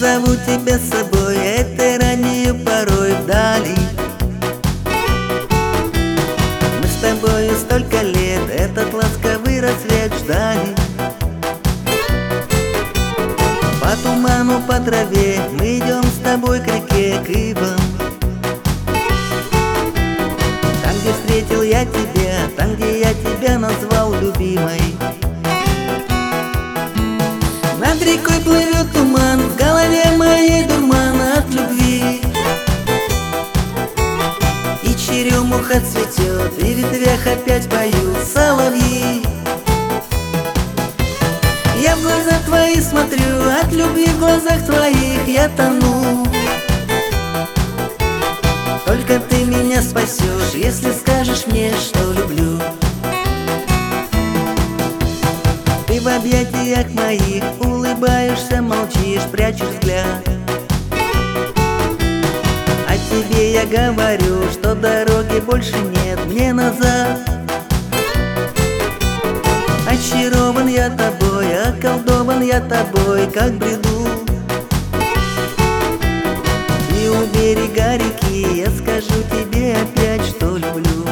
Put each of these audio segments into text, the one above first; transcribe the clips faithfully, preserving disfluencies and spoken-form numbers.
зову тебя с собой этой раннею порой вдали. Мы с тобою столько лет этот ласковый рассвет ждали. По туману, по траве мы идем с тобой к реке, к ивам. Там, где встретил я тебя, там, где я тебя назвал любимой. Над рекой плывет туман, в голове моей дурман от любви. И черемуха цветет, и в ветвях опять поют соловьи. Я в глаза твои смотрю, от любви в глазах твоих я тону. Только ты меня спасешь, если скажешь мне, что люблю. Ты в объятиях моих улыбаешься, молчишь, прячешь взгляд. А тебе я говорю, что дороги больше нет мне назад. Очарован я тобой, околдован я тобой, как бреду. И у берега реки я скажу тебе опять, что люблю.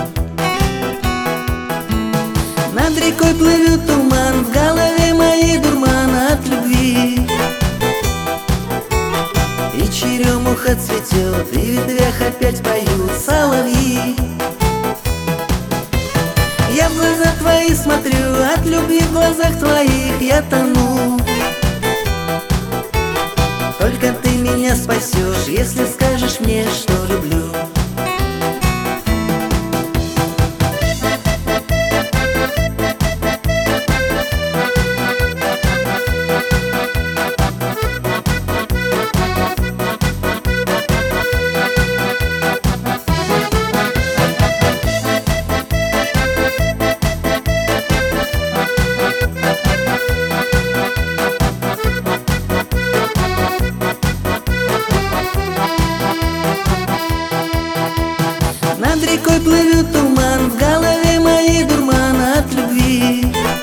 Над рекой плывет туман, в голове моей дурман от любви. И черемуха цветет, и в ветвях опять поют соловьи. Я в глаза твои смотрю, от любви в глазах твоих я тону. Только ты меня спасешь, если скажешь мне, что люблю. Над рекой плывет туман, в голове моей дурман от любви.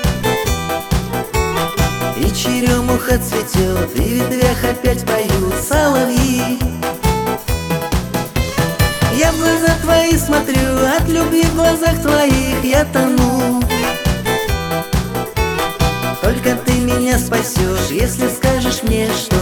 И черемуха цветет, и в ветвях опять поют соловьи. Я в глаза твои смотрю, от любви в глазах твоих я тону. Только ты меня спасешь, если скажешь мне, что